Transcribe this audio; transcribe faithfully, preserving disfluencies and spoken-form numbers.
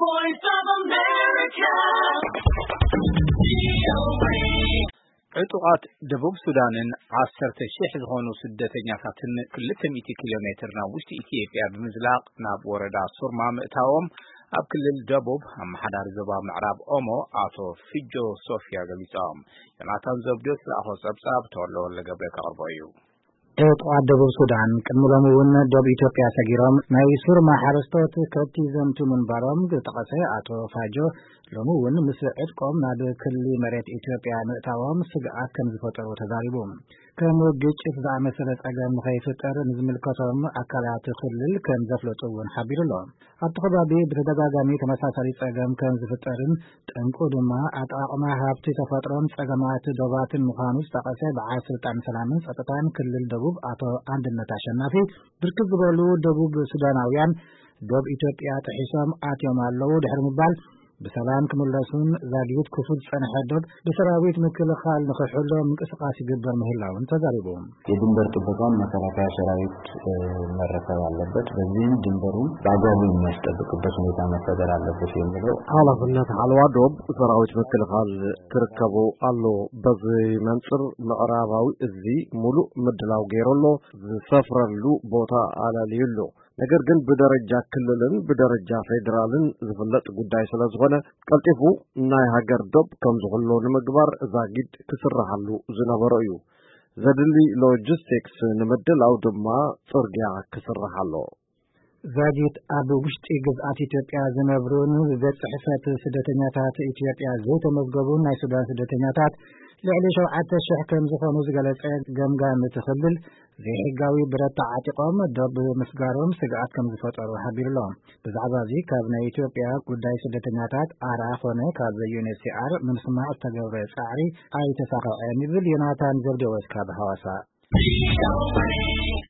voice of America. ዕጡቃት ደቡብ ሱዳንን عشرة ሺህ ዝኾኑ ስደተኛታትን ክልተ ሚእቲ ኪሎ ሜትር ናብ ውሽጢ ኢትዮጵያ ብምዝላቕ ናብ ወረዳ ሱርማ ምእታዎም ኣብ ክልል ደቡብ ኣመሓዳሪ ዞባ ምዕራብ ኦሞ ኣቶ ፊጆ ሶፊያ ገሊጾም። ዮናታን ዘብዴዎስ ዝኣኾ ጸብጻብ ተወልደ ወለገብረ ከቕርቦ እዩ። ዕጡቃት ደቡብ ሱዳን ቅድሚሎም እውን ደቡብ ኢትዮጵያ ሰጊሮም ናይ ሱርማ ሓረስቶት ከብቲ ዘምቱ ምንባሮም ዝጠቐሰ ኣቶ ፋጆ ሎሚ እውን ምስ ዕጥቆም ናብ ክልል መሬት ኢትዮጵያ ምእታዎም ስግኣት ከም ዝፈጠሩ ተዛሪቡ። ከም ግጭት ዝኣመሰለ ጸገም ንኸይፍጠር ንዝምልከቶም ኣካላት ክልል ከም ዘፍለጡ እውን ሓቢሩ ኣሎ። ኣብቲ ከባቢ ብተደጋጋሚ ተመሳሳሊ ጸገም ከም ዝፍጠርን ጠንቁ ድማ ኣጠቓቕማ ሃብቲ ተፈጥሮን ጸገማት ዶባትን ምዃኑ ዝጠቐሰ በዓል ስልጣን ሰላምን ጸጥታን ክልል ደቡብ ኣቶ አንድነት አሸናፊ ብርክት ዝበሉ ደቡብ ሱዳናውያን ደቡብ ኢትዮጵያ ጥሒሶም ኣትዮም ኣለዉ ድሕሪ ምባል ብሰላም ክምለሱን ዛግይት ክፉት ጸንሐ ዶብ ብሰራዊት ምክልኻል ንኽሕሎ ምንቅስቃስ ይግበር ምህላውን ተዛሪቡ። የድንበር ጥበቃውን መከላከያ ሰራዊት መረከብ አለበት፣ በዚህም ድንበሩ በአግባቡ የሚያስጠብቅበት ሁኔታ መፈጠር አለበት የሚለው ኃላፊነት አልባ ዶብ ሰራዊት ምክልኻል ክርከቡ አሎ። በዚህ መንጽር ምዕራባዊ እዚ ሙሉእ ምድላው ገይረሎ ዝሰፍረሉ ቦታ አላልዩሉ። ነገር ግን በደረጃ ክልልን በደረጃ ፌደራልን ዝፍለጥ ጉዳይ ስለዝኾነ ቀልጢፉ ናይ ሃገር ዶብ ከም ዝኽሎ ንምግባር ዛጊድ ክስራሓሉ ዝነበረ እዩ። ዘድሊ ሎጂስቲክስ ንምድላው ድማ ጽርግያ ክስራሕ ኣሎ። ዛጊት ኣብ ውሽጢ ግዝኣት ኢትዮጵያ ዝነብሩን ቤት ጽሕፈት ስደተኛታት ኢትዮጵያ ዘይተመዝገቡን ናይ ሱዳን ስደተኛታት ልዕሊ ሸውዓተ ሽሕ ከም ዝኾኑ ዝገለጸ ገምጋሚ ትኽብል ዘይሕጋዊ ብረት ተዓጢቖም ዶብ ምስጋሮም ስግኣት ከም ዝፈጠሩ ሓቢሩሎም። ብዛዕባ እዚ ካብ ናይ ኢትዮጵያ ጉዳይ ስደተኛታት ኣራ ኾነ ካብ ዩኤንኤችሲአር ንምስማዕ ዝተገብረ ጻዕሪ ኣይተሳኽዐን ይብል ዮናታን ዘብዴዎስ ካብ ሐዋሳ።